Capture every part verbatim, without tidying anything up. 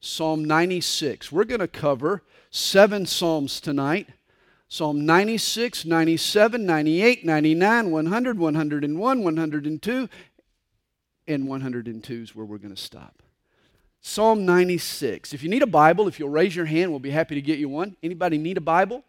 Psalm ninety-six. We're going to cover seven Psalms tonight. Psalm ninety-six, ninety-seven, ninety-eight, ninety-nine, one hundred, one hundred one, one hundred two, and one hundred two is where we're going to stop. Psalm ninety-six. If you need a Bible, if you'll raise your hand, we'll be happy to get you one. Anybody need a Bible?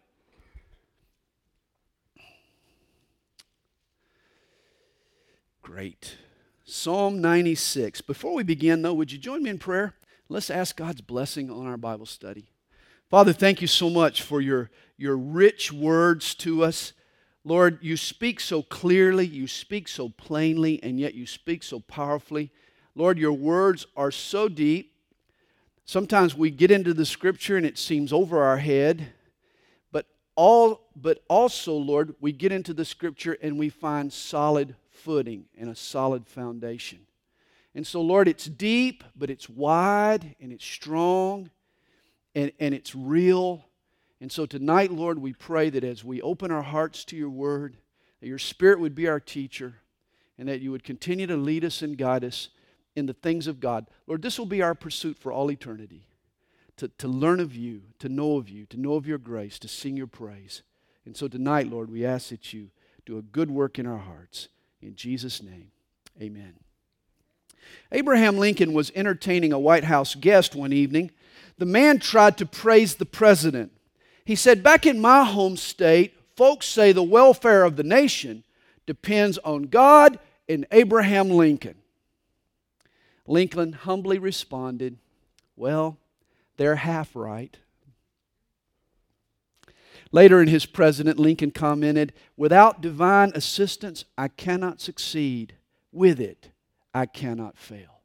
Great. Psalm ninety-six. Before we begin, though, would you join me in prayer? Let's ask God's blessing on our Bible study. Father, thank you so much for your, your rich words to us. Lord, you speak so clearly, you speak so plainly, and yet you speak so powerfully. Lord, your words are so deep. Sometimes we get into the Scripture and it seems over our head. But all, but also, Lord, we get into the Scripture and we find solid footing and a solid foundation. And so, Lord, it's deep, but it's wide, and it's strong, and, and it's real. And so tonight, Lord, we pray that as we open our hearts to your word, that your Spirit would be our teacher, and that you would continue to lead us and guide us in the things of God. Lord, this will be our pursuit for all eternity, to, to learn of you, to know of you, to know of your grace, to sing your praise. And so tonight, Lord, we ask that you do a good work in our hearts. In Jesus' name, amen. Abraham Lincoln was entertaining a White House guest one evening. The man tried to praise the president. He said, "Back in my home state, folks say the welfare of the nation depends on God and Abraham Lincoln." Lincoln humbly responded, "Well, they're half right." Later in his president, Lincoln commented, "Without divine assistance, I cannot succeed. With it, I cannot fail."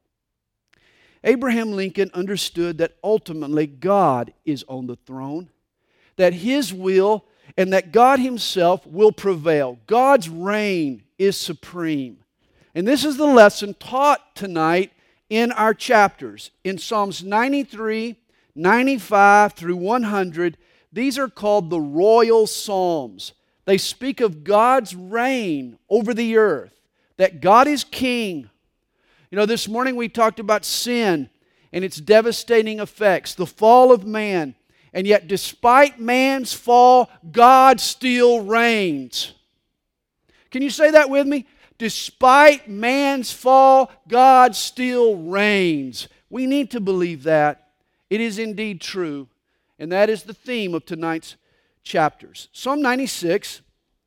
Abraham Lincoln understood that ultimately God is on the throne, that His will and that God Himself will prevail. God's reign is supreme. And this is the lesson taught tonight in our chapters. In Psalms ninety-three, ninety-five through one hundred, these are called the royal psalms. They speak of God's reign over the earth, that God is king. You know, this morning we talked about sin and its devastating effects, the fall of man. And yet, despite man's fall, God still reigns. Can you say that with me? Despite man's fall, God still reigns. We need to believe that. It is indeed true. And that is the theme of tonight's chapters. Psalm ninety-six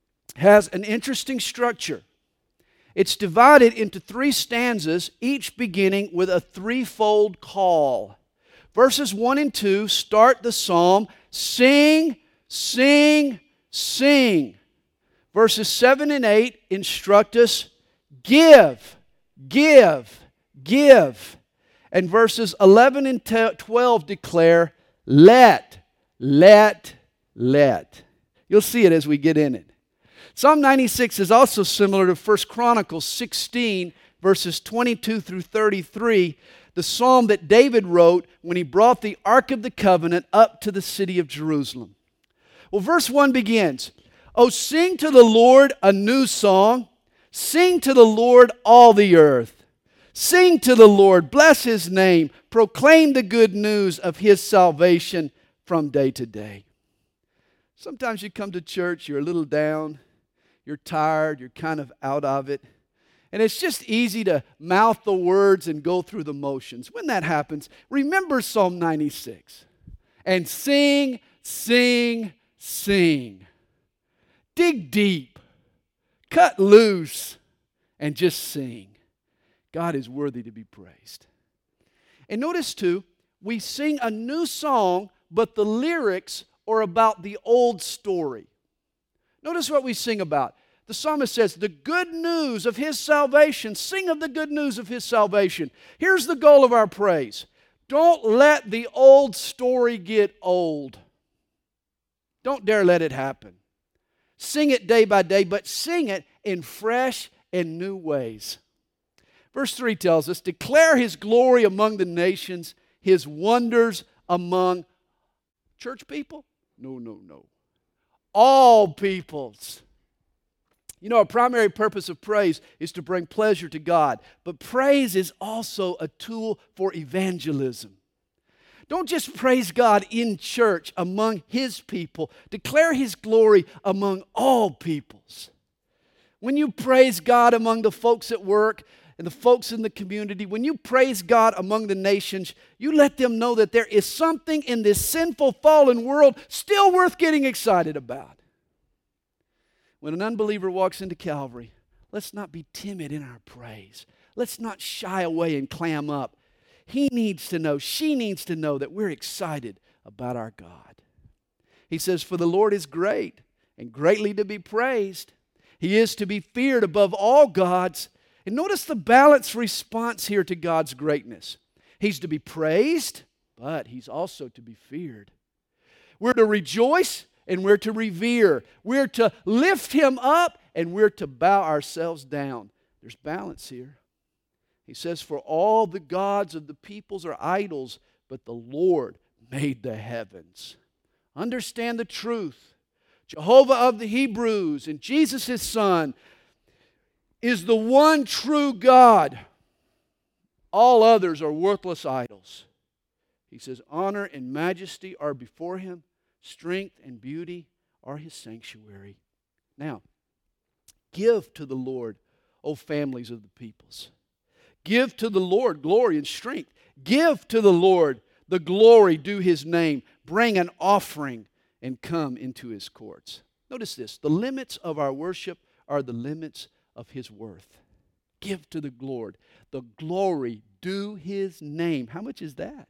has an interesting structure. It's divided into three stanzas, each beginning with a threefold call. Verses one and two start the psalm, "Sing, sing, sing." Verses seven and eight instruct us, "Give, give, give." And verses eleven and twelve declare, "Let, let, let." You'll see it as we get in it. Psalm ninety-six is also similar to First Chronicles sixteen, verses twenty-two through thirty-three, the psalm that David wrote when he brought the Ark of the Covenant up to the city of Jerusalem. Well, verse one begins, "Oh, sing to the Lord a new song. Sing to the Lord all the earth. Sing to the Lord, bless His name. Proclaim the good news of His salvation from day to day." Sometimes you come to church, you're a little down, you're tired, you're kind of out of it. And it's just easy to mouth the words and go through the motions. When that happens, remember Psalm ninety-six. And sing, sing, sing. Dig deep. Cut loose. And just sing. God is worthy to be praised. And notice too, we sing a new song, but the lyrics are about the old story. Notice what we sing about. The psalmist says, the good news of His salvation. Sing of the good news of His salvation. Here's the goal of our praise. Don't let the old story get old. Don't dare let it happen. Sing it day by day, but sing it in fresh and new ways. Verse three tells us, declare His glory among the nations, His wonders among church people? No, no, no. All peoples. You know, a primary purpose of praise is to bring pleasure to God. But praise is also a tool for evangelism. Don't just praise God in church among His people. Declare His glory among all peoples. When you praise God among the folks at work and the folks in the community, when you praise God among the nations, you let them know that there is something in this sinful, fallen world still worth getting excited about. When an unbeliever walks into Calvary, let's not be timid in our praise. Let's not shy away and clam up. He needs to know, she needs to know that we're excited about our God. He says, for the Lord is great and greatly to be praised. He is to be feared above all gods. And notice the balanced response here to God's greatness. He's to be praised, but He's also to be feared. We're to rejoice and we're to revere. We're to lift Him up and we're to bow ourselves down. There's balance here. He says, for all the gods of the peoples are idols, but the Lord made the heavens. Understand the truth. Jehovah of the Hebrews and Jesus His Son is the one true God. All others are worthless idols. He says, honor and majesty are before Him. Strength and beauty are His sanctuary. Now, give to the Lord, O families of the peoples. Give to the Lord glory and strength. Give to the Lord the glory due His name. Bring an offering and come into His courts. Notice this. The limits of our worship are the limits of His worth. Give to the Lord the glory due His name. How much is that?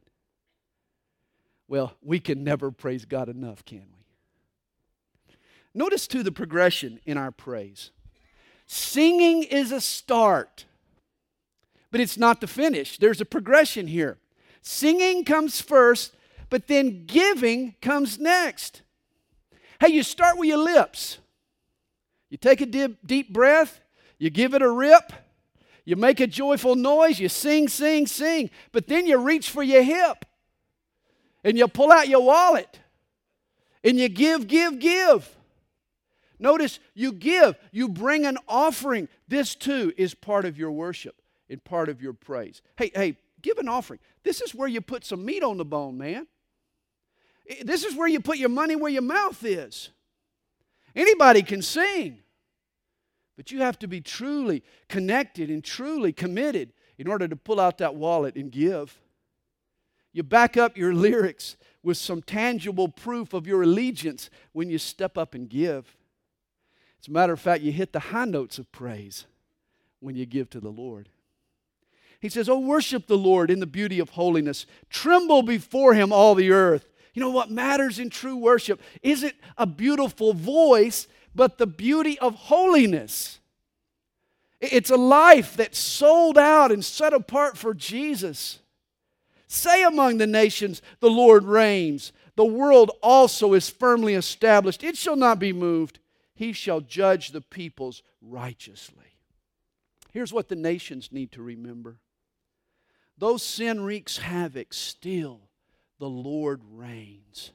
Well, we can never praise God enough, can we? Notice too the progression in our praise. Singing is a start, but it's not the finish. There's a progression here. Singing comes first, but then giving comes next. Hey, you start with your lips. You take a deep, deep breath, you give it a rip, you make a joyful noise, you sing, sing, sing, but then you reach for your hip and you pull out your wallet and you give, give, give. Notice you give, you bring an offering. This too is part of your worship and part of your praise. Hey, hey, give an offering. This is where you put some meat on the bone, man. This is where you put your money where your mouth is. Anybody can sing, but you have to be truly connected and truly committed in order to pull out that wallet and give. You back up your lyrics with some tangible proof of your allegiance when you step up and give. As a matter of fact, you hit the high notes of praise when you give to the Lord. He says, oh, worship the Lord in the beauty of holiness. Tremble before Him, all the earth. You know what matters in true worship isn't a beautiful voice, but the beauty of holiness. It's a life that's sold out and set apart for Jesus. Say among the nations, the Lord reigns. The world also is firmly established. It shall not be moved. He shall judge the peoples righteously. Here's what the nations need to remember. Though sin wreaks havoc, still the Lord reigns.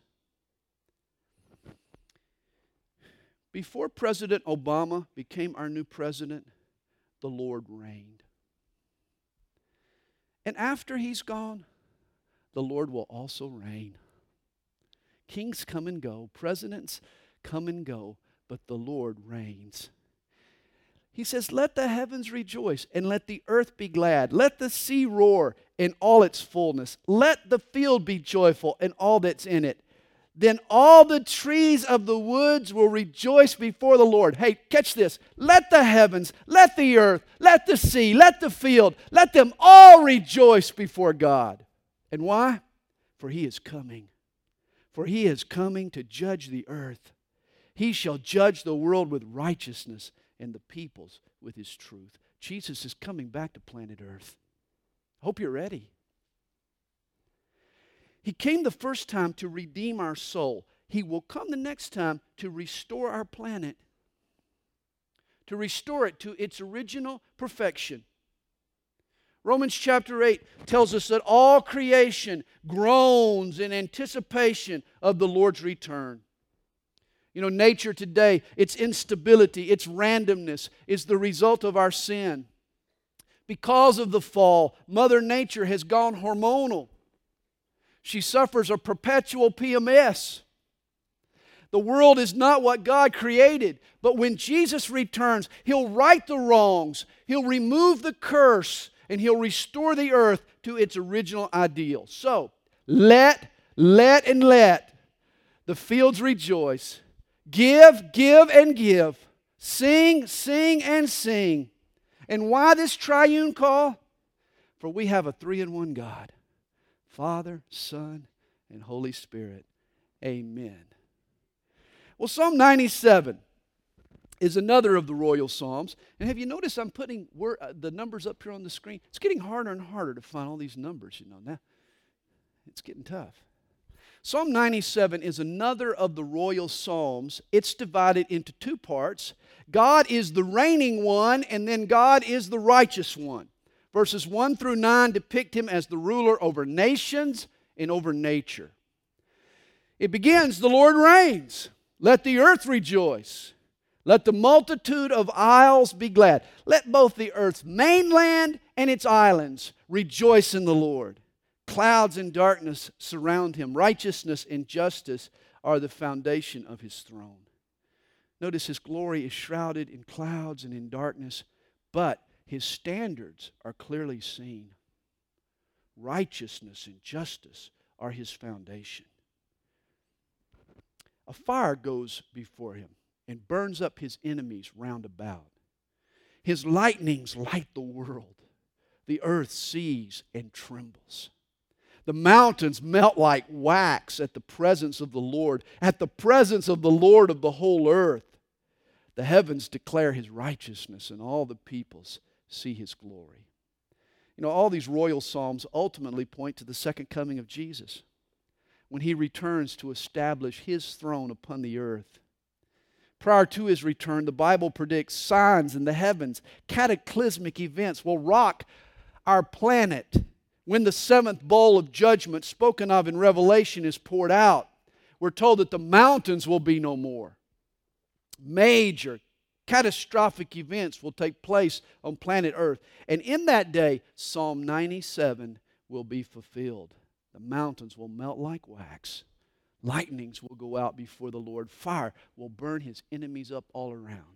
Before President Obama became our new president, the Lord reigned. And after he's gone, the Lord will also reign. Kings come and go, presidents come and go, but the Lord reigns. He says, let the heavens rejoice and let the earth be glad. Let the sea roar in all its fullness. Let the field be joyful and all that's in it. Then all the trees of the woods will rejoice before the Lord. Hey, catch this. Let the heavens, let the earth, let the sea, let the field, let them all rejoice before God. And why? For He is coming. For He is coming to judge the earth. He shall judge the world with righteousness and the peoples with His truth. Jesus is coming back to planet Earth. Hope you're ready. He came the first time to redeem our soul. He will come the next time to restore our planet, to restore it to its original perfection. Romans chapter eight tells us that all creation groans in anticipation of the Lord's return. You know, nature today, its instability, its randomness is the result of our sin. Because of the fall, Mother Nature has gone hormonal. She suffers a perpetual P M S. The world is not what God created, but when Jesus returns, He'll right the wrongs, He'll remove the curse, and He'll restore the earth to its original ideal. So, let, let, and let the fields rejoice. Give, give, and give. Sing, sing, and sing. And why this triune call? For we have a three-in-one God, Father, Son, and Holy Spirit. Amen. Well, Psalm ninety-seven is another of the royal psalms. And have you noticed I'm putting word, uh, the numbers up here on the screen? It's getting harder and harder to find all these numbers, you know. Now, it's getting tough. Psalm ninety-seven is another of the royal psalms. It's divided into two parts. God is the reigning one, and then God is the righteous one. Verses one through nine depict Him as the ruler over nations and over nature. It begins, the Lord reigns. Let the earth rejoice. Let the multitude of isles be glad. Let both the earth's mainland and its islands rejoice in the Lord. Clouds and darkness surround Him. Righteousness and justice are the foundation of His throne. Notice His glory is shrouded in clouds and in darkness, but His standards are clearly seen. Righteousness and justice are His foundation. A fire goes before Him and burns up His enemies round about. His lightnings light the world. The earth sees and trembles. The mountains melt like wax at the presence of the Lord, at the presence of the Lord of the whole earth. The heavens declare His righteousness, and all the peoples see His glory. You know, all these royal psalms ultimately point to the second coming of Jesus, when He returns to establish His throne upon the earth. Prior to His return, the Bible predicts signs in the heavens, cataclysmic events will rock our planet when the seventh bowl of judgment spoken of in Revelation is poured out. We're told that the mountains will be no more. Major, catastrophic events will take place on planet Earth. And in that day, Psalm ninety-seven will be fulfilled. The mountains will melt like wax. Lightnings will go out before the Lord. Fire will burn His enemies up all around.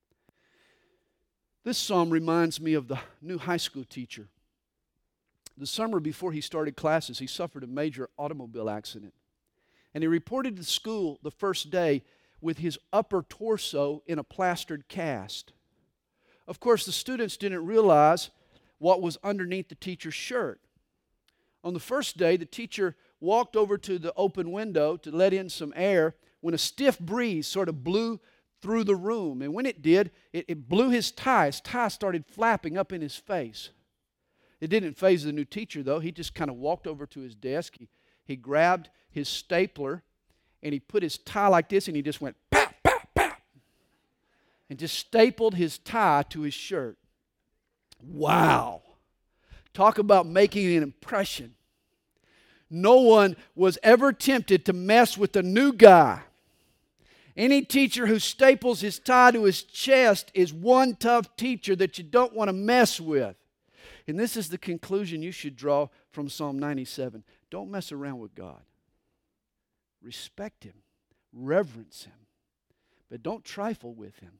This psalm reminds me of the new high school teacher. The summer before he started classes, he suffered a major automobile accident. And he reported to school the first day with his upper torso in a plastered cast. Of course, the students didn't realize what was underneath the teacher's shirt. On the first day, the teacher walked over to the open window to let in some air when a stiff breeze sort of blew through the room. And when it did, it, it blew his tie. His tie started flapping up in his face. It didn't faze the new teacher, though. He just kind of walked over to his desk. He, he grabbed his stapler, and he put his tie like this, and he just went, pow, pow, pow, and just stapled his tie to his shirt. Wow. Talk about making an impression. No one was ever tempted to mess with the new guy. Any teacher who staples his tie to his chest is one tough teacher that you don't want to mess with. And this is the conclusion you should draw from Psalm ninety-seven. Don't mess around with God. Respect Him. Reverence Him. But don't trifle with Him.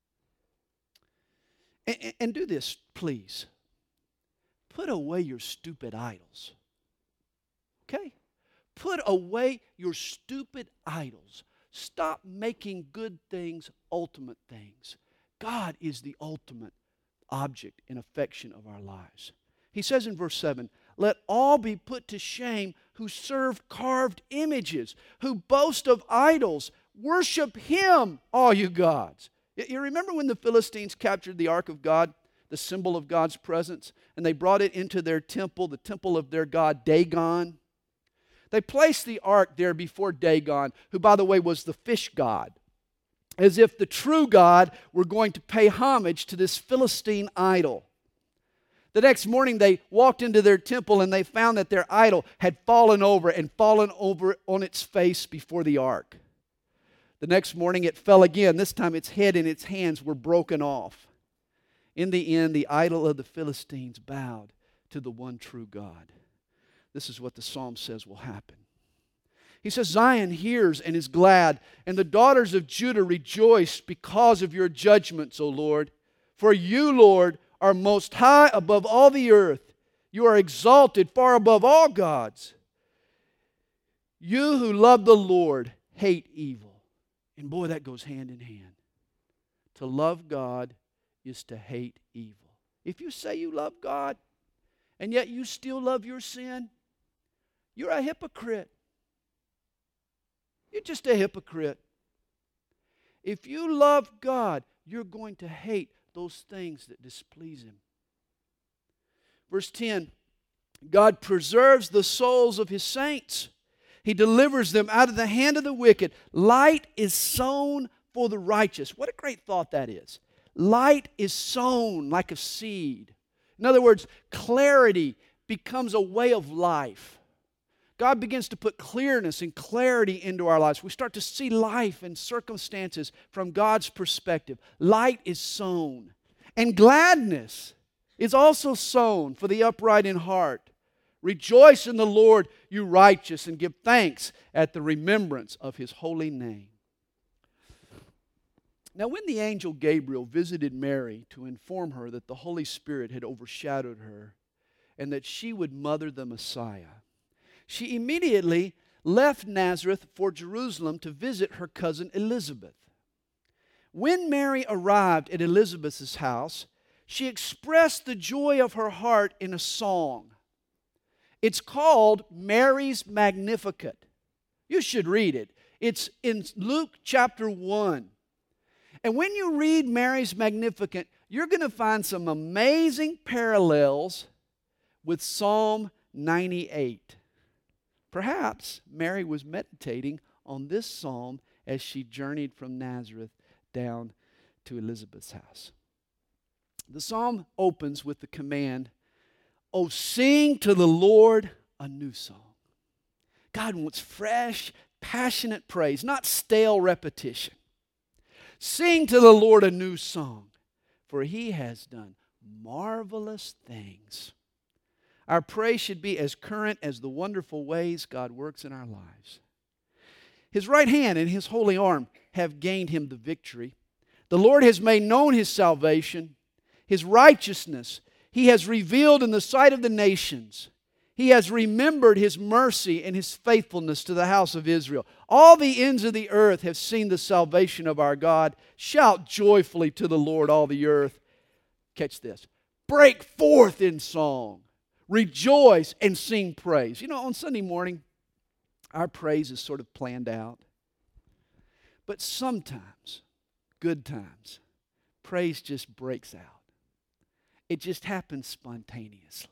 And, and do this, please. Put away your stupid idols. Okay? Put away your stupid idols. Stop making good things ultimate things. God is the ultimate object and affection of our lives. He says in verse seven, let all be put to shame who serve carved images, who boast of idols. Worship Him, all you gods. You remember when the Philistines captured the ark of God, the symbol of God's presence, and they brought it into their temple, the temple of their god Dagon? They placed the ark there before Dagon, who, by the way, was the fish god, as if the true God were going to pay homage to this Philistine idol. The next morning they walked into their temple and they found that their idol had fallen over and fallen over on its face before the ark. The next morning it fell again. This time its head and its hands were broken off. In the end, the idol of the Philistines bowed to the one true God. this is what the psalm says will happen. He says, Zion hears and is glad, and the daughters of Judah rejoice because of your judgments, O Lord. For you, Lord, are most high above all the earth. You are exalted far above all gods. You who love the Lord hate evil. And boy, that goes hand in hand. To love God is to hate evil. If you say you love God, and yet you still love your sin, you're a hypocrite. You're just a hypocrite. If you love God, you're going to hate those things that displease Him. Verse ten, God preserves the souls of His saints. He delivers them out of the hand of the wicked. Light is sown for the righteous. What a great thought that is. Light is sown like a seed. In other words, clarity becomes a way of life. God begins to put clearness and clarity into our lives. We start to see life and circumstances from God's perspective. Light is sown. And gladness is also sown for the upright in heart. Rejoice in the Lord, you righteous, and give thanks at the remembrance of His holy name. Now, when the angel Gabriel visited Mary to inform her that the Holy Spirit had overshadowed her and that she would mother the Messiah, she immediately left Nazareth for Jerusalem to visit her cousin Elizabeth. When Mary arrived at Elizabeth's house, she expressed the joy of her heart in a song. It's called Mary's Magnificat. You should read it. It's in Luke chapter one. And when you read Mary's Magnificat, you're going to find some amazing parallels with Psalm ninety-eight. Perhaps Mary was meditating on this psalm as she journeyed from Nazareth down to Elizabeth's house. The psalm opens with the command, "Oh, sing to the Lord a new song." God wants fresh, passionate praise, not stale repetition. Sing to the Lord a new song, for He has done marvelous things. Our praise should be as current as the wonderful ways God works in our lives. His right hand and His holy arm have gained Him the victory. The Lord has made known His salvation. His righteousness He has revealed in the sight of the nations. He has remembered His mercy and His faithfulness to the house of Israel. All the ends of the earth have seen the salvation of our God. Shout joyfully to the Lord, all the earth. Catch this. Break forth in song. Rejoice and sing praise. You know, on Sunday morning, our praise is sort of planned out. But sometimes, good times, praise just breaks out. It just happens spontaneously.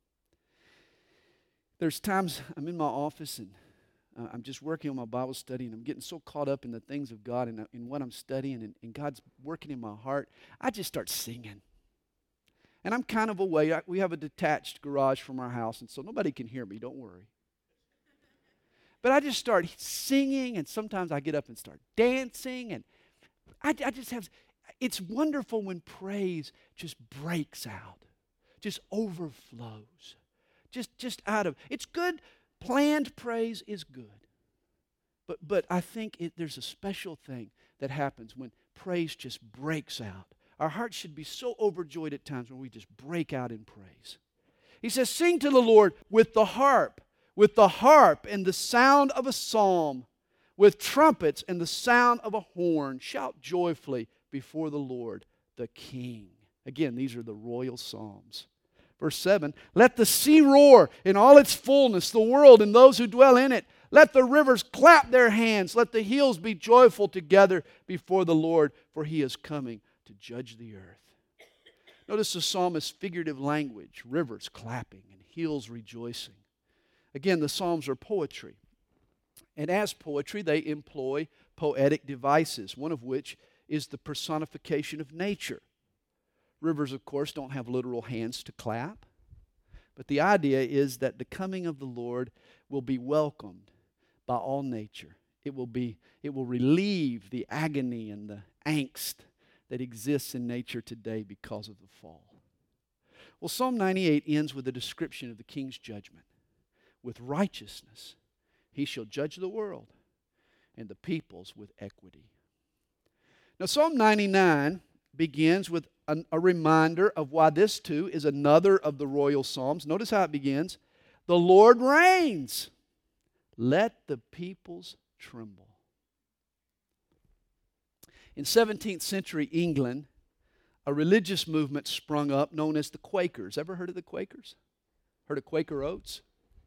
There's times I'm in my office and uh, I'm just working on my Bible study and I'm getting so caught up in the things of God and in, in what I'm studying and, and God's working in my heart, I just start singing. And I'm kind of away. I, we have a detached garage from our house, and so nobody can hear me, don't worry. But I just start singing, and sometimes I get up and start dancing, and I, I just have, it's wonderful when praise just breaks out, just overflows, just, just out of, it's good, planned praise is good. But, but I think it, there's a special thing that happens when praise just breaks out. Our hearts should be so overjoyed at times when we just break out in praise. He says, sing to the Lord with the harp, with the harp and the sound of a psalm, with trumpets and the sound of a horn. Shout joyfully before the Lord, the King. Again, these are the royal psalms. Verse seven, let the sea roar in all its fullness, the world and those who dwell in it. Let the rivers clap their hands. Let the hills be joyful together before the Lord, for He is coming to judge the earth. Notice the psalmist's figurative language, rivers clapping and hills rejoicing. Again, the psalms are poetry. And as poetry, they employ poetic devices, one of which is the personification of nature. Rivers, of course, don't have literal hands to clap, but the idea is that the coming of the Lord will be welcomed by all nature. It will be, it will relieve the agony and the angst that exists in nature today because of the fall. Well, Psalm ninety-eight ends with a description of the king's judgment. with righteousness. He shall judge the world and the peoples with equity. Now, Psalm ninety-nine begins with an, a reminder of why this too is another of the royal psalms. Notice how it begins. The Lord reigns. Let the peoples tremble. In seventeenth century England, a religious movement sprung up known as the Quakers. Ever heard of the Quakers? Heard of Quaker Oats?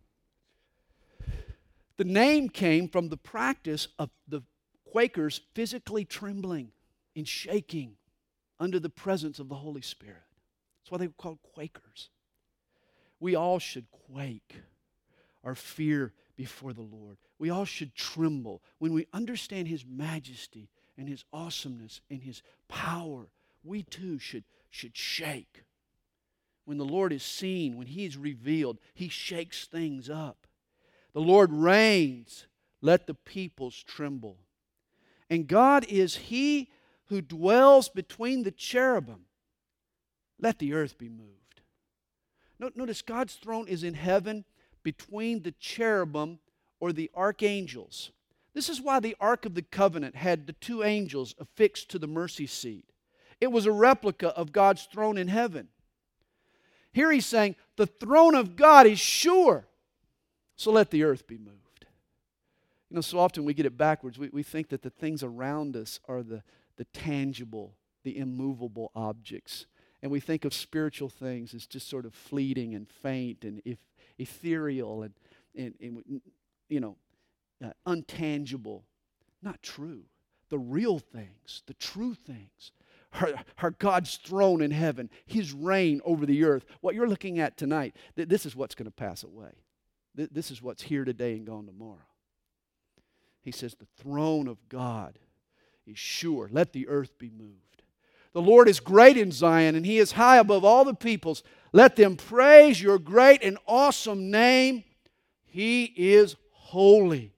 The name came from the practice of the Quakers physically trembling and shaking under the presence of the Holy Spirit. That's why they were called Quakers. We all should quake our fear before the Lord. We all should tremble when we understand His majesty and His awesomeness and His power. We too should, should shake. When the Lord is seen, when He is revealed, He shakes things up. The Lord reigns. Let the peoples tremble. And God is He who dwells between the cherubim. Let the earth be moved. Notice God's throne is in heaven between the cherubim or the archangels. This is why the Ark of the Covenant had the two angels affixed to the mercy seat. It was a replica of God's throne in heaven. Here He's saying, the throne of God is sure, so let the earth be moved. You know, so often we get it backwards. We, we think that the things around us are the, the tangible, the immovable objects. And we think of spiritual things as just sort of fleeting and faint and if, ethereal and, and, and, you know, uh, untangible. Not true. The real things, the true things, are, are God's throne in heaven, His reign over the earth. What you're looking at tonight, th- this is what's going to pass away. Th- this is what's here today and gone tomorrow. He says the throne of God is sure. Let the earth be moved. The Lord is great in Zion, and He is high above all the peoples. Let them praise your great and awesome name. He is holy.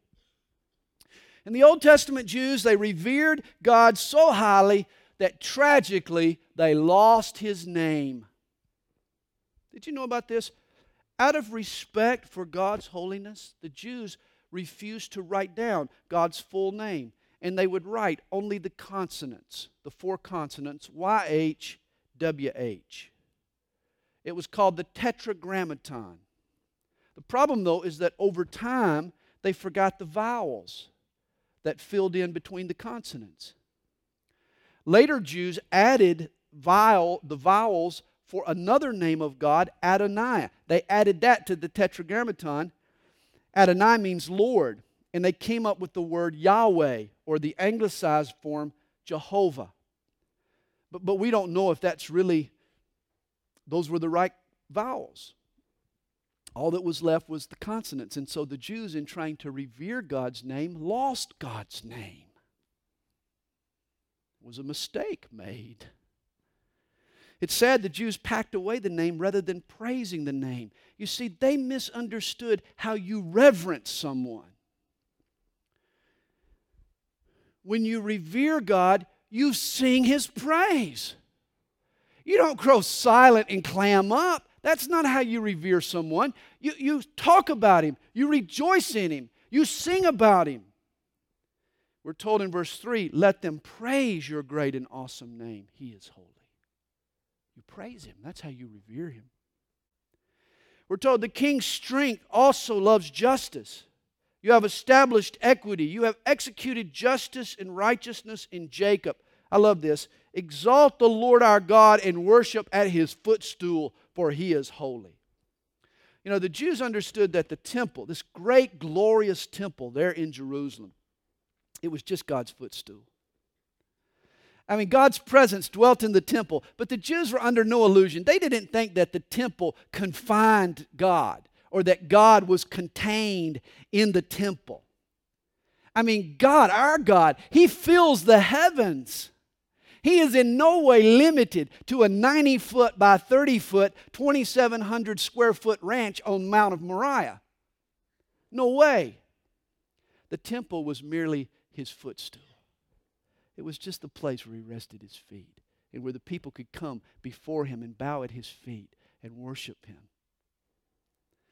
In the Old Testament Jews, they revered God so highly that tragically they lost His name. Did you know about this? Out of respect for God's holiness, the Jews refused to write down God's full name. And they would write only the consonants, the four consonants, Y H W H. It was called the Tetragrammaton. The problem, though, is that over time, they forgot the vowels that filled in between the consonants. Later Jews added vowel, the vowels for another name of God, Adonai. They added that to the Tetragrammaton. Adonai means Lord. And they came up with the word Yahweh, or the anglicized form, Jehovah. But, but we don't know if that's really, those were the right vowels. All that was left was the consonants. And so the Jews, in trying to revere God's name, lost God's name. It was a mistake made. It's sad the Jews packed away the name rather than praising the name. You see, they misunderstood how you reverence someone. When you revere God, you sing His praise. You don't grow silent and clam up. That's not how you revere someone. You, you talk about Him. You rejoice in Him. You sing about Him. We're told in verse three, let them praise your great and awesome name. He is holy. You praise Him. That's how you revere Him. We're told the king's strength also loves justice. You have established equity. You have executed justice and righteousness in Jacob. I love this. Exalt the Lord our God and worship at His footstool, for He is holy. You know, the Jews understood that the temple, this great glorious temple there in Jerusalem, it was just God's footstool. I mean, God's presence dwelt in the temple, but the Jews were under no illusion. They didn't think that the temple confined God, or that God was contained in the temple. I mean, God, our God, He fills the heavens. He is in no way limited to a ninety foot by thirty foot, twenty-seven hundred square foot ranch on Mount of Moriah. No way. The temple was merely His footstool. It was just the place where He rested His feet and where the people could come before Him and bow at His feet and worship Him.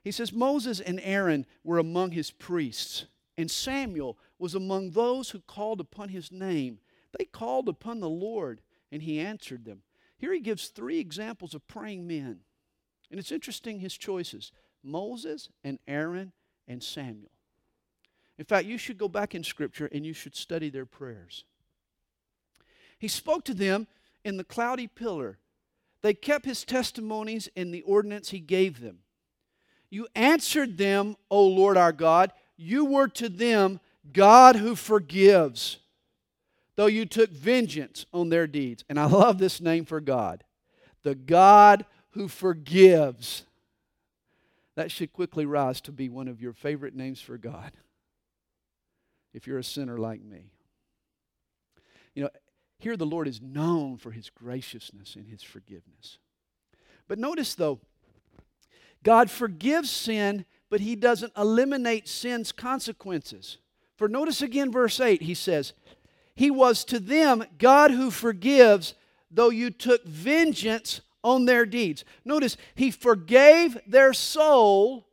He says, Moses and Aaron were among his priests, and Samuel was among those who called upon his name. They called upon the Lord, and he answered them. Here he gives three examples of praying men. And it's interesting, his choices. Moses and Aaron and Samuel. In fact, you should go back in Scripture and you should study their prayers. He spoke to them in the cloudy pillar. They kept his testimonies in the ordinance he gave them. You answered them, O Lord our God. You were to them God who forgives, though you took vengeance on their deeds. And I love this name for God. The God who forgives. That should quickly rise to be one of your favorite names for God, if you're a sinner like me. You know, here the Lord is known for His graciousness and His forgiveness. But notice though, God forgives sin, but He doesn't eliminate sin's consequences. For notice again verse eight, He says, He was to them God who forgives, though you took vengeance on their deeds. Notice, He forgave their soul,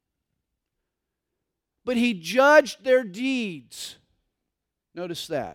but He judged their deeds. Notice that.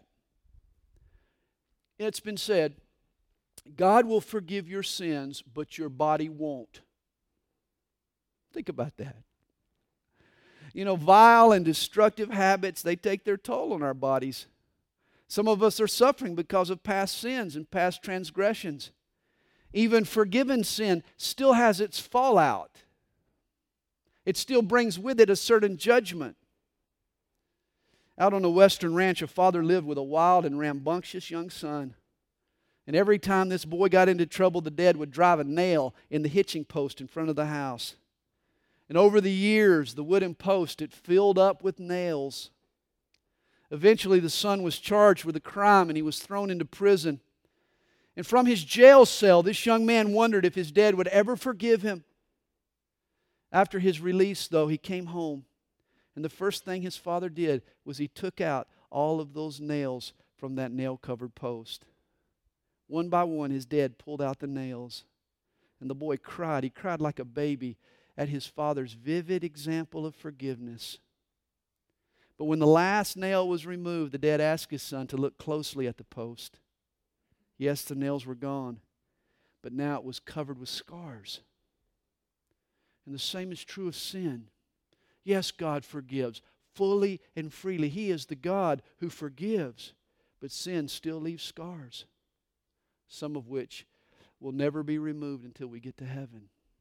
It's been said, God will forgive your sins, but your body won't. Think about that. You know, vile and destructive habits, they take their toll on our bodies. Some of us are suffering because of past sins and past transgressions. Even forgiven sin still has its fallout. It still brings with it a certain judgment. Out on a western ranch, a father lived with a wild and rambunctious young son. And every time this boy got into trouble, the dad would drive a nail in the hitching post in front of the house. And over the years, the wooden post, it filled up with nails. Eventually, the son was charged with a crime and he was thrown into prison. And from his jail cell, this young man wondered if his dad would ever forgive him. After his release, though, he came home. And the first thing his father did was he took out all of those nails from that nail-covered post. One by one, his dad pulled out the nails. And the boy cried. He cried like a baby at his father's vivid example of forgiveness. But when the last nail was removed, the dad asked his son to look closely at the post. Yes, the nails were gone, but now it was covered with scars. And the same is true of sin. Yes, God forgives fully and freely. He is the God who forgives, but sin still leaves scars, some of which will never be removed until we get to heaven.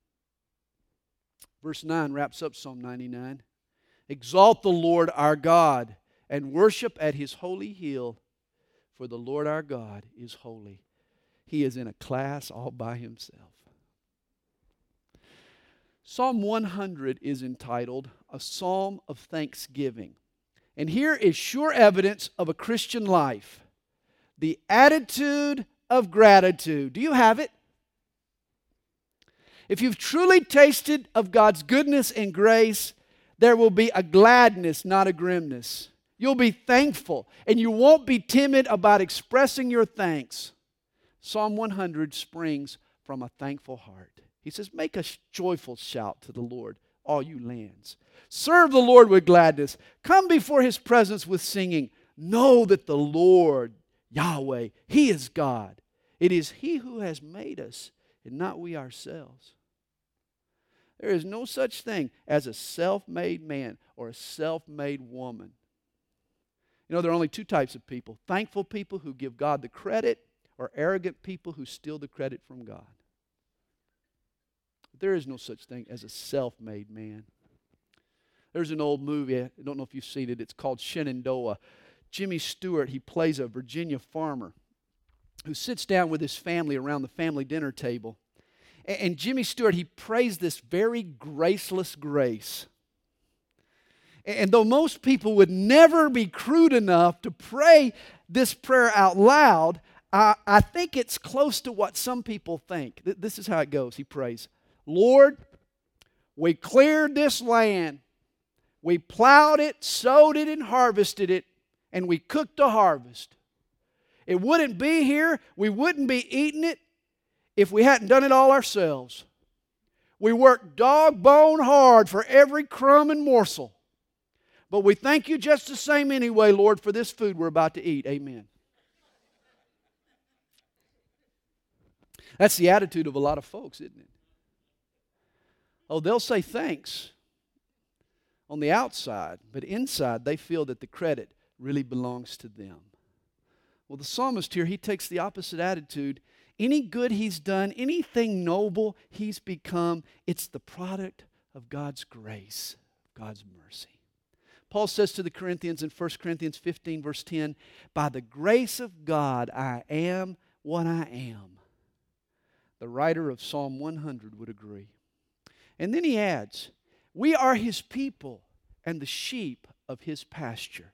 Verse nine wraps up Psalm ninety-nine. Exalt the Lord our God and worship at His holy hill, for the Lord our God is holy. He is in a class all by Himself. Psalm one hundred is entitled A Psalm of Thanksgiving. And here is sure evidence of a Christian life. The attitude of gratitude. Do you have it? If you've truly tasted of God's goodness and grace, there will be a gladness, not a grimness. You'll be thankful, and you won't be timid about expressing your thanks. Psalm one hundred springs from a thankful heart. He says, make a joyful shout to the Lord, all you lands. Serve the Lord with gladness. Come before His presence with singing. Know that the Lord, Yahweh, He is God. It is He who has made us, and not we ourselves. There is no such thing as a self-made man or a self-made woman. You know, there are only two types of people. Thankful people who give God the credit, or arrogant people who steal the credit from God. There is no such thing as a self-made man. There's an old movie, I don't know if you've seen it, it's called Shenandoah. Jimmy Stewart, he plays a Virginia farmer who sits down with his family around the family dinner table. And Jimmy Stewart, he prays this very graceless grace. And though most people would never be crude enough to pray this prayer out loud, I, I think it's close to what some people think. This is how it goes. He prays, Lord, we cleared this land. We plowed it, sowed it, and harvested it, and we cooked the harvest. It wouldn't be here. We wouldn't be eating it if we hadn't done it all ourselves. We work dog-bone hard for every crumb and morsel. But we thank you just the same anyway, Lord, for this food we're about to eat. Amen. That's the attitude of a lot of folks, isn't it? Oh, they'll say thanks on the outside, but inside they feel that the credit really belongs to them. Well, the psalmist here, he takes the opposite attitude. Any good he's done, anything noble he's become, it's the product of God's grace, God's mercy. Paul says to the Corinthians in First Corinthians fifteen, verse ten, by the grace of God I am what I am. The writer of Psalm one hundred would agree. And then he adds, we are His people and the sheep of His pasture.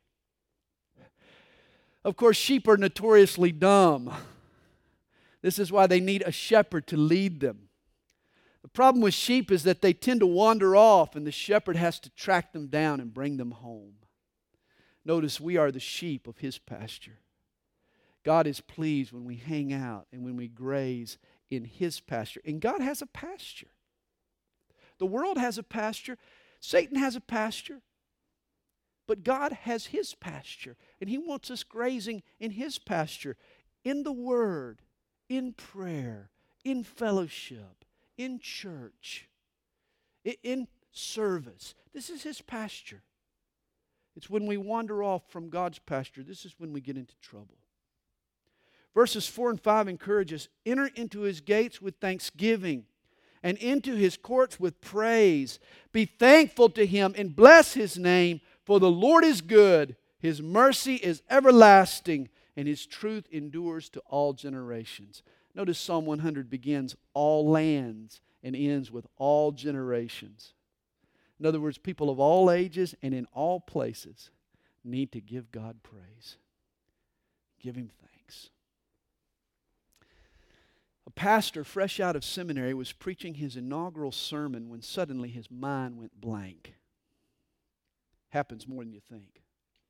Of course, sheep are notoriously dumb. This is why they need a shepherd to lead them. The problem with sheep is that they tend to wander off, and the shepherd has to track them down and bring them home. Notice we are the sheep of His pasture. God is pleased when we hang out and when we graze in His pasture. And God has a pasture. The world has a pasture. Satan has a pasture. But God has His pasture. And He wants us grazing in His pasture. In the Word, in prayer, in fellowship, in church, in service. This is His pasture. It's when we wander off from God's pasture, this is when we get into trouble. Verses four and five encourage us, enter into His gates with thanksgiving and into His courts with praise. Be thankful to Him and bless His name, for the Lord is good. His mercy is everlasting, and His truth endures to all generations. Notice Psalm one hundred begins all lands and ends with all generations. In other words, people of all ages and in all places need to give God praise. Give Him thanks. A pastor fresh out of seminary was preaching his inaugural sermon when suddenly his mind went blank. Happens more than you think.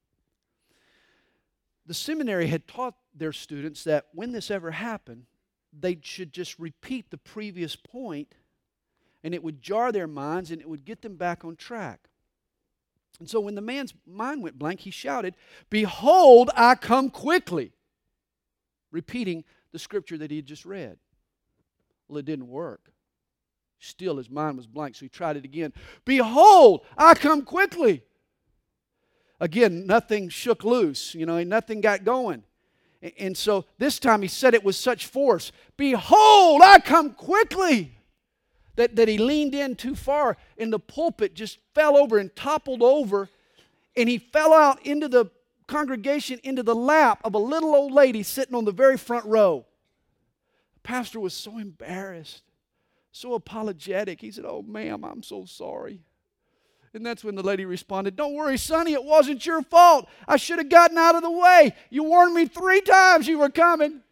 The seminary had taught their students that when this ever happened, they should just repeat the previous point, and it would jar their minds and it would get them back on track. And so when the man's mind went blank, he shouted, "Behold, I come quickly," repeating the scripture that he had just read. Well, it didn't work. Still, his mind was blank, so he tried it again. "Behold, I come quickly." Again, nothing shook loose, you know, nothing got going. And so this time he said it with such force, "Behold, I come quickly," that, that he leaned in too far and the pulpit just fell over and toppled over, and he fell out into the congregation, into the lap of a little old lady sitting on the very front row. The pastor was so embarrassed, so apologetic. He said, "Oh, ma'am, I'm so sorry." And that's when the lady responded, "Don't worry, sonny, it wasn't your fault. I should have gotten out of the way. You warned me three times you were coming."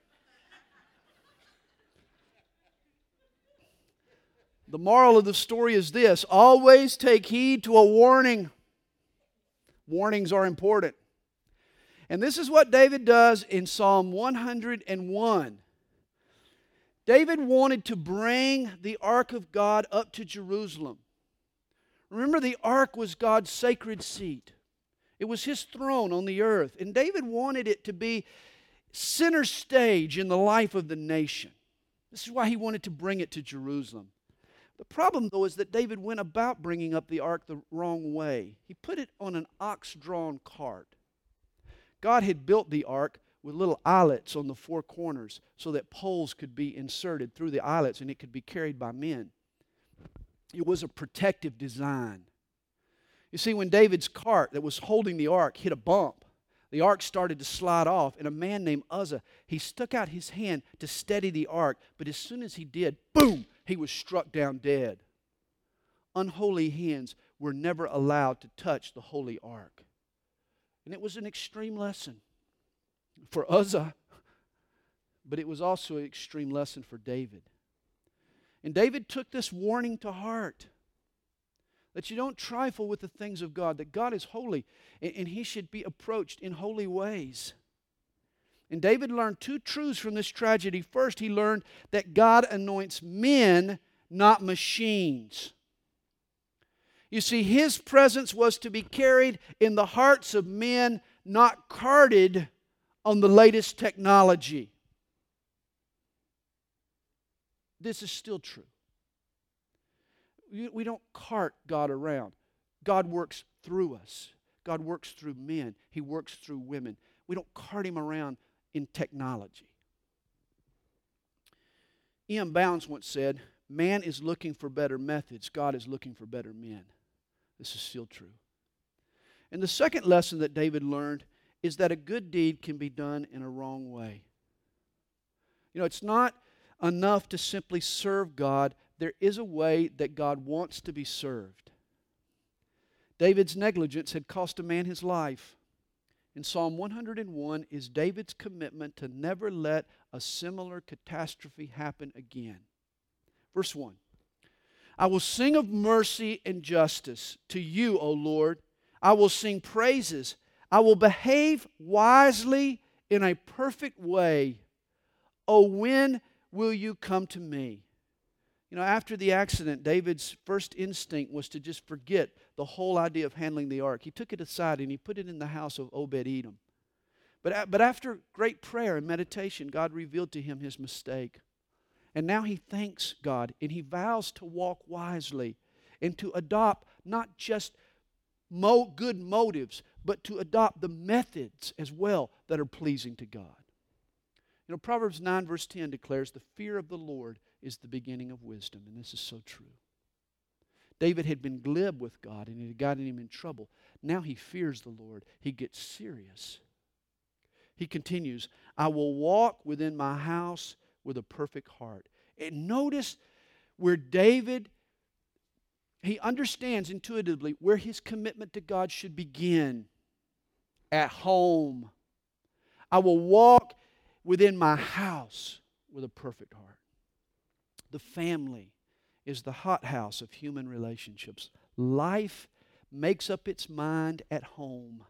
The moral of the story is this: always take heed to a warning. Warnings are important. And this is what David does in Psalm one hundred one. David wanted to bring the ark of God up to Jerusalem. Remember, the ark was God's sacred seat. It was His throne on the earth. And David wanted it to be center stage in the life of the nation. This is why he wanted to bring it to Jerusalem. The problem, though, is that David went about bringing up the ark the wrong way. He put it on an ox-drawn cart. God had built the ark with little eyelets on the four corners so that poles could be inserted through the eyelets and it could be carried by men. It was a protective design. You see, when David's cart that was holding the ark hit a bump, the ark started to slide off, and a man named Uzzah, he stuck out his hand to steady the ark, but as soon as he did, boom, he was struck down dead. Unholy hands were never allowed to touch the holy ark. And it was an extreme lesson for Uzzah, but it was also an extreme lesson for David. And David took this warning to heart, that you don't trifle with the things of God, that God is holy and, and He should be approached in holy ways. And David learned two truths from this tragedy. First, he learned that God anoints men not machines. You see, His presence was to be carried in the hearts of men, not carted on the latest technology. This is still true. We don't cart God around. God works through us. God works through men. He works through women. We don't cart Him around in technology. E M. Bounds once said, man is looking for better methods. God is looking for better men. This is still true. And the second lesson that David learned is that a good deed can be done in a wrong way. You know, it's not enough to simply serve God. There is a way that God wants to be served. David's negligence had cost a man his life. In Psalm one hundred one is David's commitment to never let a similar catastrophe happen again. Verse one, I will sing of mercy and justice to you, O Lord. I will sing praises. I will behave wisely in a perfect way. Oh, when will you come to me? You know, after the accident, David's first instinct was to just forget the whole idea of handling the ark. He took it aside and he put it in the house of Obed-Edom. But, but after great prayer and meditation, God revealed to him his mistake. And now he thanks God and he vows to walk wisely and to adopt not just mo- good motives, but to adopt the methods as well that are pleasing to God. You know, Proverbs nine verse ten declares, the fear of the Lord is the beginning of wisdom. And this is so true. David had been glib with God and it had gotten him in trouble. Now he fears the Lord. He gets serious. He continues, I will walk within my house with a perfect heart. And notice where David, he understands intuitively where his commitment to God should begin. At home. I will walk within my house with a perfect heart. The family is the hothouse of human relationships. Life makes up its mind at home.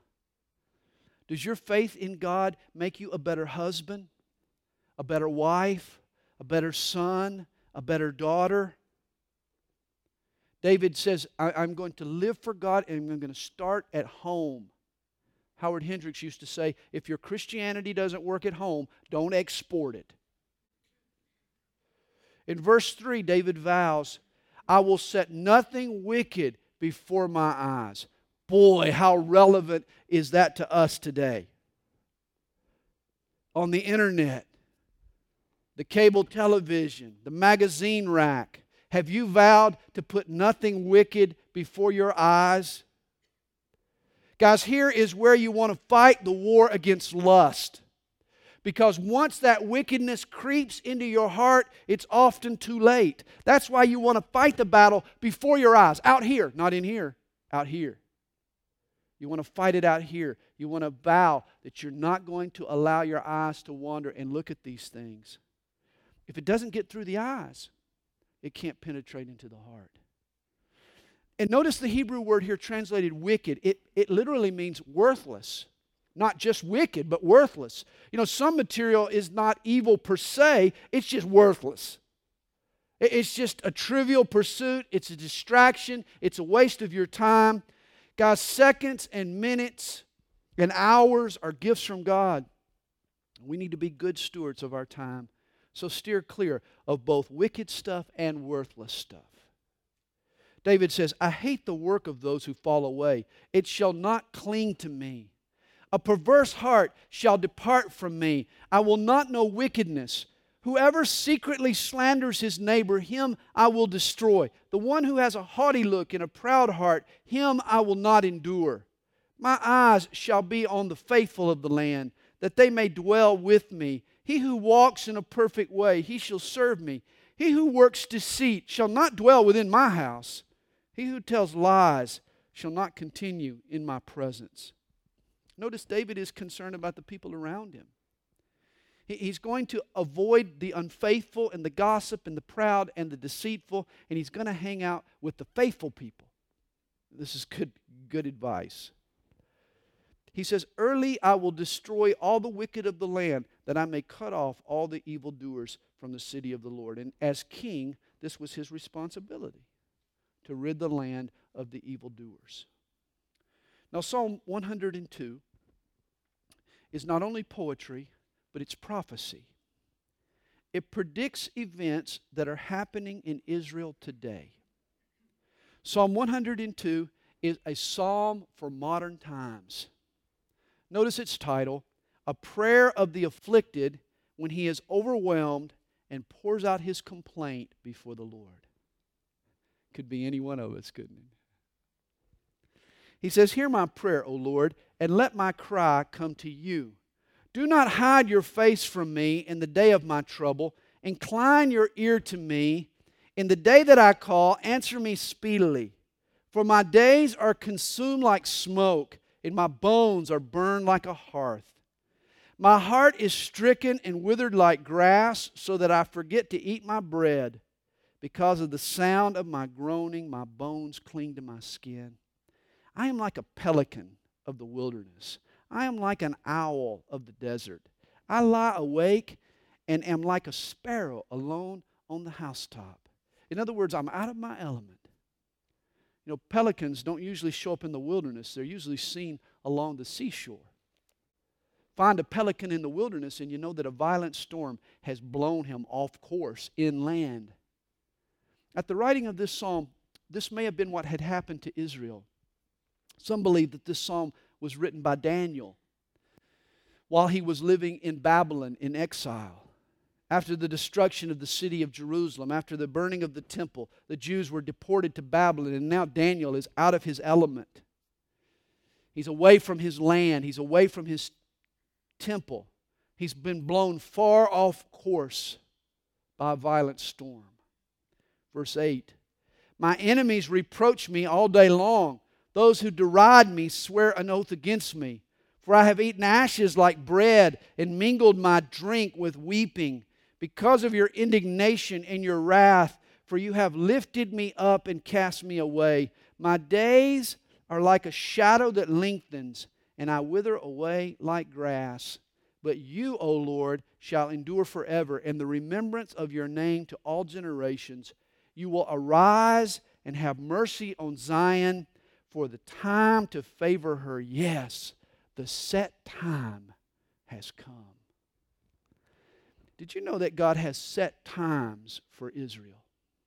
Does your faith in God make you a better husband, a better wife, a better son, a better daughter? David says, I, I'm going to live for God and I'm going to start at home. Howard Hendricks used to say, if your Christianity doesn't work at home, don't export it. In verse three, David vows, I will set nothing wicked before my eyes. Boy, how relevant is that to us today? On the internet, the cable television, the magazine rack. Have you vowed to put nothing wicked before your eyes? Guys, here is where you want to fight the war against lust. Because once that wickedness creeps into your heart, it's often too late. That's why you want to fight the battle before your eyes. Out here, not in here, out here. You want to fight it out here. You want to vow that you're not going to allow your eyes to wander and look at these things. If it doesn't get through the eyes, it can't penetrate into the heart. And notice the Hebrew word here translated wicked. It, it literally means worthless. Not just wicked, but worthless. You know, some material is not evil per se, it's just worthless. It's just a trivial pursuit, it's a distraction, it's a waste of your time. Guys, seconds and minutes and hours are gifts from God. We need to be good stewards of our time. So steer clear of both wicked stuff and worthless stuff. David says, I hate the work of those who fall away. It shall not cling to me. A perverse heart shall depart from me. I will not know wickedness. Whoever secretly slanders his neighbor, him I will destroy. The one who has a haughty look and a proud heart, him I will not endure. My eyes shall be on the faithful of the land, that they may dwell with me. He who walks in a perfect way, he shall serve me. He who works deceit shall not dwell within my house. He who tells lies shall not continue in my presence. Notice David is concerned about the people around him. He's going to avoid the unfaithful and the gossip and the proud and the deceitful, and he's going to hang out with the faithful people. This is good, good advice. He says, early I will destroy all the wicked of the land, that I may cut off all the evildoers from the city of the Lord. And as king, this was his responsibility, to rid the land of the evildoers. Now, Psalm one hundred two is not only poetry, but it's prophecy. It predicts events that are happening in Israel today. Psalm one hundred two is a psalm for modern times. Notice its title, A Prayer of the Afflicted when he is overwhelmed and pours out his complaint before the Lord. Could be any one of us, couldn't it? He says, hear my prayer, O Lord, and let my cry come to you. Do not hide your face from me in the day of my trouble. Incline your ear to me. In the day that I call, answer me speedily. For my days are consumed like smoke, and my bones are burned like a hearth. My heart is stricken and withered like grass, so that I forget to eat my bread. Because of the sound of my groaning, my bones cling to my skin. I am like a pelican of the wilderness. I am like an owl of the desert. I lie awake and am like a sparrow alone on the housetop. In other words, I'm out of my element. You know, pelicans don't usually show up in the wilderness. They're usually seen along the seashore. Find a pelican in the wilderness and you know that a violent storm has blown him off course inland. At the writing of this psalm, this may have been what had happened to Israel. Some believe that this psalm was written by Daniel while he was living in Babylon in exile. After the destruction of the city of Jerusalem, after the burning of the temple, the Jews were deported to Babylon, and now Daniel is out of his element. He's away from his land. He's away from his temple. He's been blown far off course by a violent storm. Verse eight, my enemies reproach me all day long. Those who deride me swear an oath against me. For I have eaten ashes like bread and mingled my drink with weeping because of your indignation and your wrath, for you have lifted me up and cast me away. My days are like a shadow that lengthens, and I wither away like grass. But you, O Lord, shall endure forever, and the remembrance of your name to all generations. You will arise and have mercy on Zion, for the time to favor her, yes, the set time has come. Did you know that God has set times for Israel?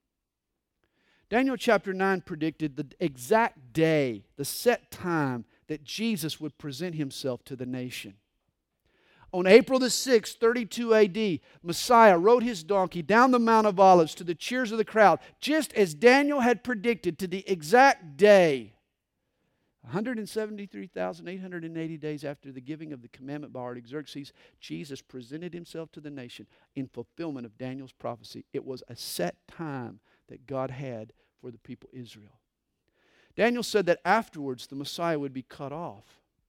Daniel chapter nine predicted the exact day, the set time that Jesus would present himself to the nation. On April the sixth, thirty-two A D, Messiah rode his donkey down the Mount of Olives to the cheers of the crowd, just as Daniel had predicted, to the exact day. one hundred seventy-three thousand eight hundred eighty days after the giving of the commandment by Artaxerxes, Jesus presented himself to the nation in fulfillment of Daniel's prophecy. It was a set time that God had for the people Israel. Daniel said that afterwards the Messiah would be cut off,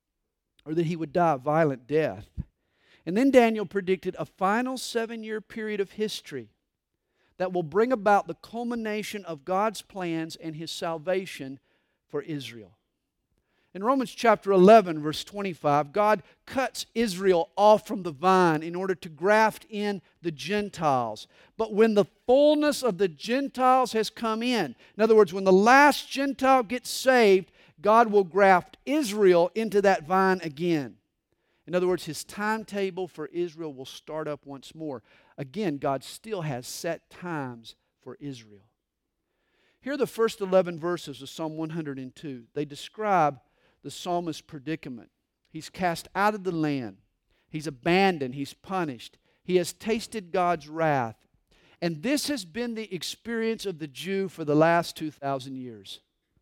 or that he would die a violent death. And then Daniel predicted a final seven-year period of history that will bring about the culmination of God's plans and His salvation for Israel. In Romans chapter eleven, verse twenty-five, God cuts Israel off from the vine in order to graft in the Gentiles. But when the fullness of the Gentiles has come in, in other words, when the last Gentile gets saved, God will graft Israel into that vine again. In other words, His timetable for Israel will start up once more. Again, God still has set times for Israel. Here are the first eleven verses of Psalm one hundred two. They describe the psalmist's predicament. He's cast out of the land. He's abandoned. He's punished. He has tasted God's wrath. And this has been the experience of the Jew for the last two thousand years.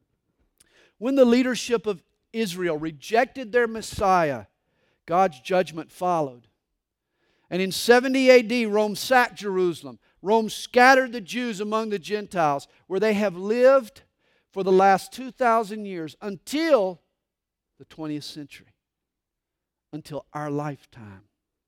When the leadership of Israel rejected their Messiah, God's judgment followed. And in seventy A D, Rome sacked Jerusalem. Rome scattered the Jews among the Gentiles, where they have lived for the last two thousand years until the twentieth century, until our lifetime.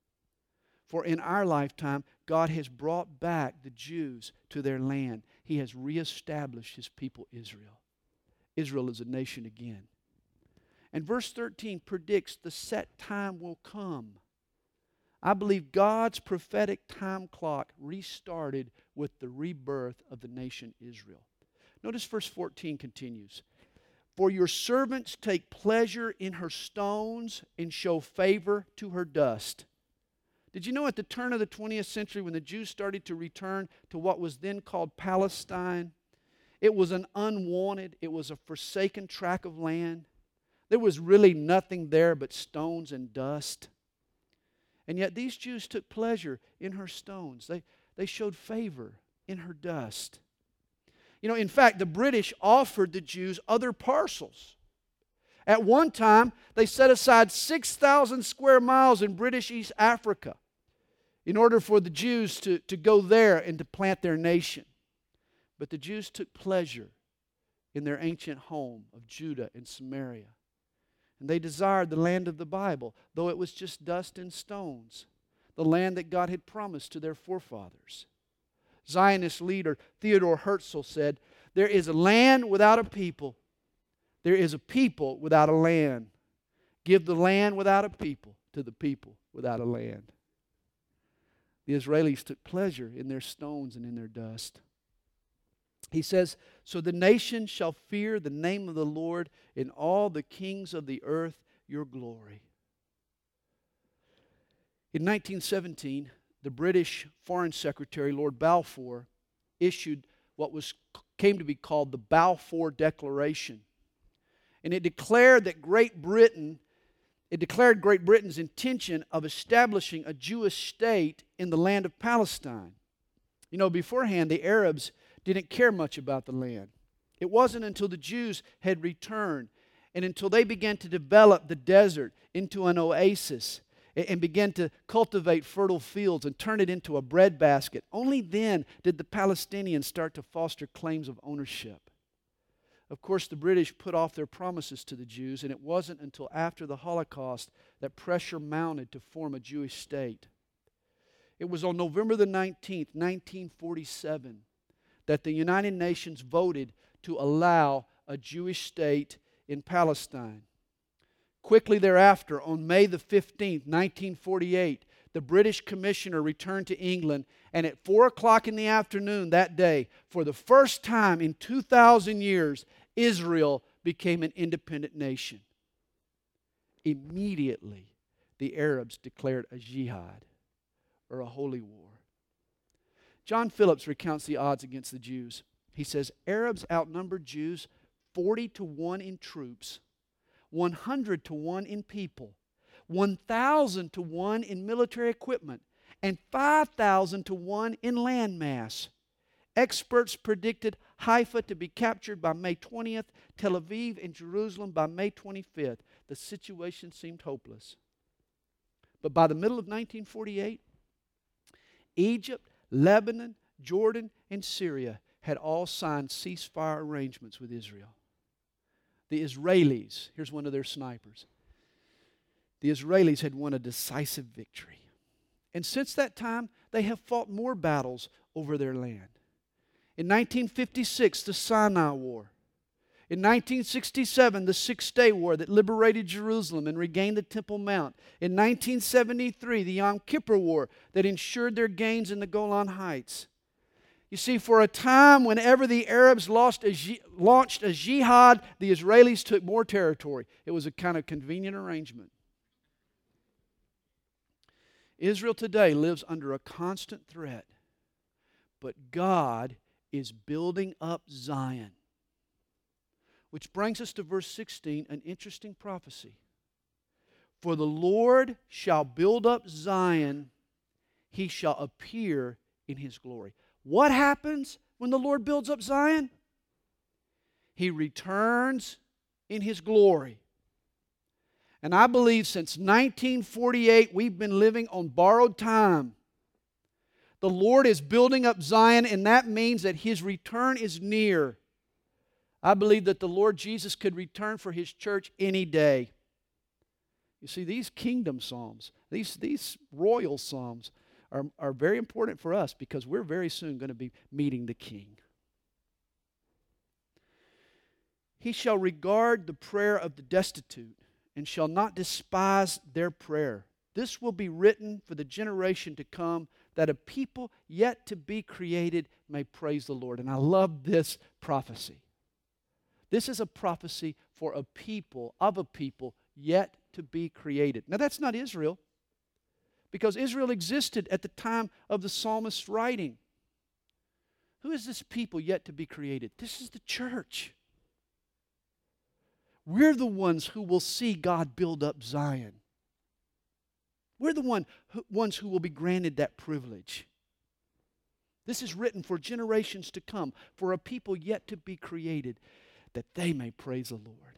For in our lifetime, God has brought back the Jews to their land. He has reestablished His people Israel. Israel is a nation again. And verse thirteen predicts the set time will come. I believe God's prophetic time clock restarted with the rebirth of the nation Israel. Notice verse fourteen continues. For your servants take pleasure in her stones and show favor to her dust. Did you know at the turn of the twentieth century, when the Jews started to return to what was then called Palestine, it was an unwanted, it was a forsaken tract of land. There was really nothing there but stones and dust. And yet these Jews took pleasure in her stones. They, they showed favor in her dust. You know, in fact, the British offered the Jews other parcels. At one time, they set aside six thousand square miles in British East Africa in order for the Jews to, to go there and to plant their nation. But the Jews took pleasure in their ancient home of Judah and Samaria. And they desired the land of the Bible, though it was just dust and stones, the land that God had promised to their forefathers. Zionist leader Theodore Herzl said, there is a land without a people. There is a people without a land. Give the land without a people to the people without a land. The Israelis took pleasure in their stones and in their dust. He says, so the nation shall fear the name of the Lord, and all the kings of the earth your glory. In nineteen seventeen, the British Foreign Secretary, Lord Balfour, issued what was came to be called the Balfour Declaration. And it declared that Great Britain, it declared Great Britain's intention of establishing a Jewish state in the land of Palestine. You know, beforehand, the Arabs didn't care much about the land. It wasn't until the Jews had returned and until they began to develop the desert into an oasis and began to cultivate fertile fields and turn it into a breadbasket. Only then did the Palestinians start to foster claims of ownership. Of course, the British put off their promises to the Jews, and it wasn't until after the Holocaust that pressure mounted to form a Jewish state. It was on November the nineteenth, nineteen forty-seven, that the United Nations voted to allow a Jewish state in Palestine. Quickly thereafter, on May the fifteenth, nineteen forty-eight, the British commissioner returned to England, and at four o'clock in the afternoon that day, for the first time in two thousand years, Israel became an independent nation. Immediately, the Arabs declared a jihad, or a holy war. John Phillips recounts the odds against the Jews. He says, Arabs outnumbered Jews forty to one in troops, one hundred to one in people, one thousand to one in military equipment, and five thousand to one in land mass. Experts predicted Haifa to be captured by May twentieth, Tel Aviv and Jerusalem by May twenty-fifth. The situation seemed hopeless. But by the middle of nineteen forty-eight, Egypt, Lebanon, Jordan, and Syria had all signed ceasefire arrangements with Israel. The Israelis, here's one of their snipers. The Israelis had won a decisive victory. And since that time, they have fought more battles over their land. In nineteen fifty-six, the Sinai War. In nineteen sixty-seven, the Six-Day War that liberated Jerusalem and regained the Temple Mount. In nineteen seventy-three, the Yom Kippur War that ensured their gains in the Golan Heights. You see, for a time, whenever the Arabs lost a, launched a jihad, the Israelis took more territory. It was a kind of convenient arrangement. Israel today lives under a constant threat, but God is building up Zion. Which brings us to verse sixteen, an interesting prophecy. For the Lord shall build up Zion, he shall appear in his glory. What happens when the Lord builds up Zion? He returns in his glory. And I believe since nineteen forty-eight, we've been living on borrowed time. The Lord is building up Zion, and that means that his return is near. I believe that the Lord Jesus could return for his church any day. You see, these kingdom psalms, these, these royal psalms are, are very important for us because we're very soon going to be meeting the King. He shall regard the prayer of the destitute and shall not despise their prayer. This will be written for the generation to come, that a people yet to be created may praise the Lord. And I love this prophecy. This is a prophecy for a people, of a people yet to be created. Now that's not Israel, because Israel existed at the time of the psalmist's writing. Who is this people yet to be created? This is the church. We're the ones who will see God build up Zion. We're the one who, ones who will be granted that privilege. This is written for generations to come, for a people yet to be created, that they may praise the Lord.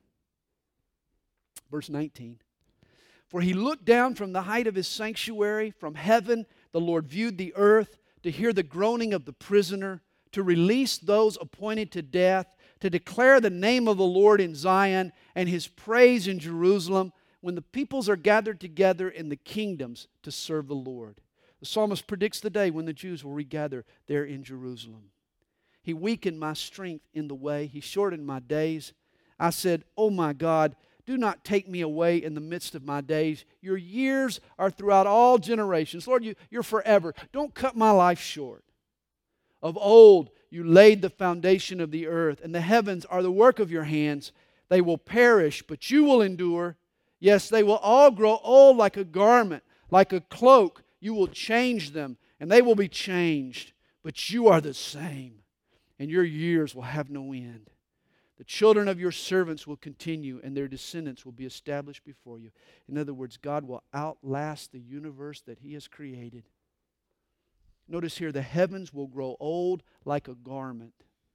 Verse nineteen. For he looked down from the height of his sanctuary, from heaven the Lord viewed the earth, to hear the groaning of the prisoner, to release those appointed to death, to declare the name of the Lord in Zion and His praise in Jerusalem, when the peoples are gathered together in the kingdoms to serve the Lord. The psalmist predicts the day when the Jews will regather there in Jerusalem. He weakened my strength in the way. He shortened my days. I said, "Oh my God, do not take me away in the midst of my days. Your years are throughout all generations. Lord, you, you're forever. Don't cut my life short. Of old you laid the foundation of the earth, and the heavens are the work of your hands. They will perish, but you will endure. Yes, they will all grow old like a garment, like a cloak. You will change them, and they will be changed. But you are the same, and your years will have no end. The children of your servants will continue, and their descendants will be established before you." In other words, God will outlast the universe that He has created. Notice here, the heavens will grow old like a garment.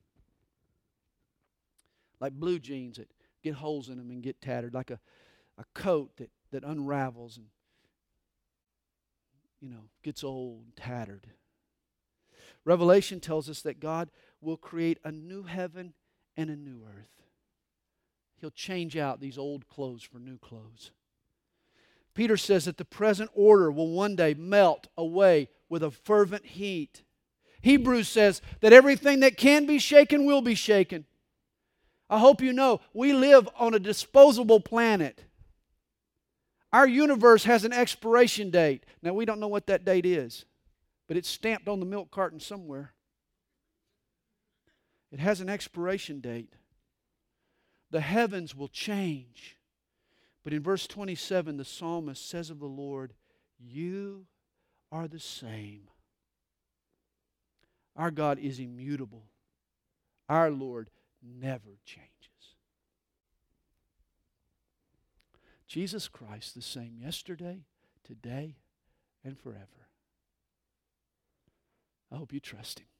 Like blue jeans that get holes in them and get tattered. Like a, a coat that, that unravels and, you know, gets old and tattered. Revelation tells us that God will create a new heaven and a new earth. He'll change out these old clothes for new clothes. Peter says that the present order will one day melt away with a fervent heat. Hebrews says that everything that can be shaken will be shaken. I hope you know we live on a disposable planet. Our universe has an expiration date. Now we don't know what that date is, but it's stamped on the milk carton somewhere. It has an expiration date. The heavens will change. But in verse twenty-seven, the psalmist says of the Lord, "You are the same." Our God is immutable. Our Lord never changes. Jesus Christ, the same yesterday, today, and forever. I hope you trust Him.